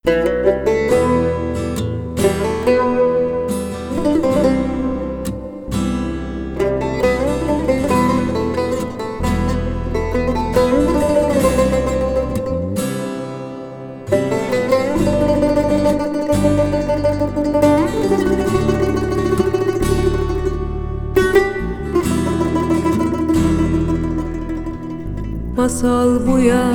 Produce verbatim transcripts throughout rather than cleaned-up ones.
Masal bu ya,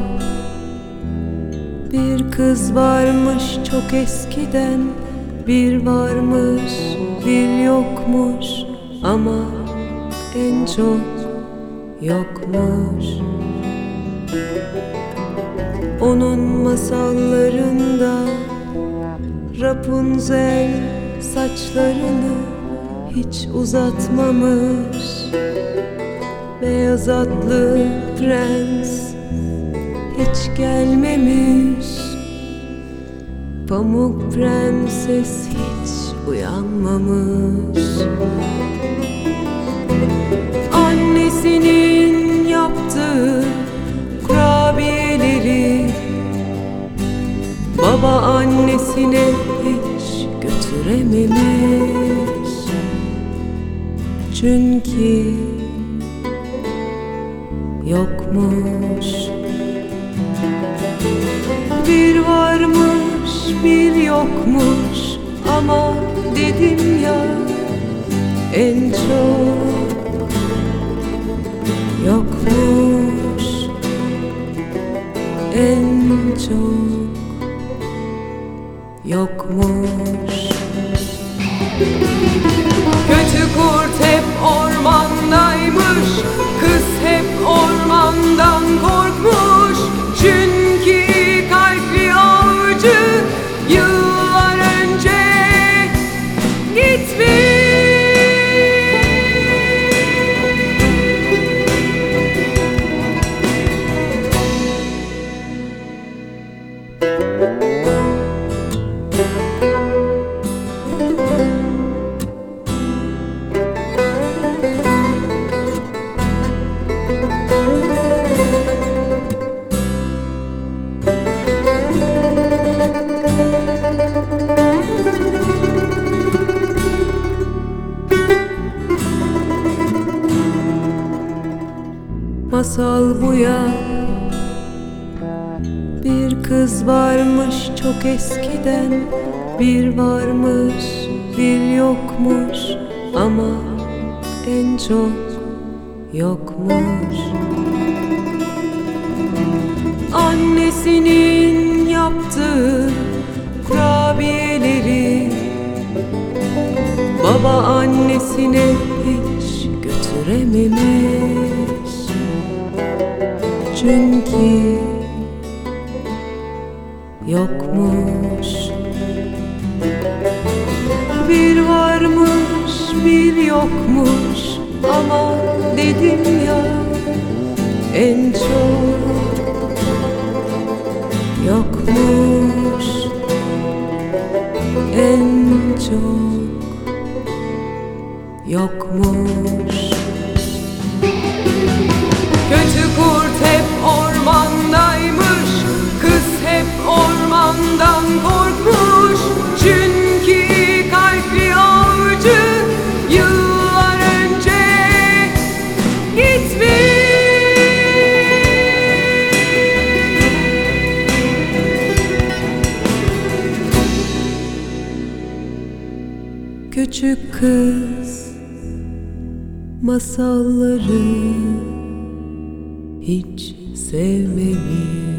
bir kız varmış çok eskiden, bir varmış bir yokmuş, ama en çok yokmuş. Onun masallarında Rapunzel saçlarını hiç uzatmamış, beyaz atlı prens hiç gelmemiş, Pamuk Prenses hiç uyanmamış. Annesinin yaptığı kurabiyeleri baba annesine hiç götürememiş, çünkü yokmuş. Bir varmış bir yokmuş, ama dedim ya, en çok yokmuş, en çok yokmuş. Kötü kurt hep ormandaymış, kız hep ormandan korkmuş, çünkü kalpli avcı yıllar önce gitmiş. Masal bu ya, bir kız varmış çok eskiden, bir varmış bir yokmuş, ama en çok yokmuş. Annesinin yaptığı kurabiyeleri baba annesine hiç götürememiş, çünkü yokmuş. Bir varmış bir yokmuş, ama dedim ya, en çok yokmuş, en çok yokmuş. Kötü kurt hep ormandaymış, kız hep ormandan korkmuş, çünkü kalpli avcı yıllar önce gitmiş. Küçük kız masalları hiç sevmemiş.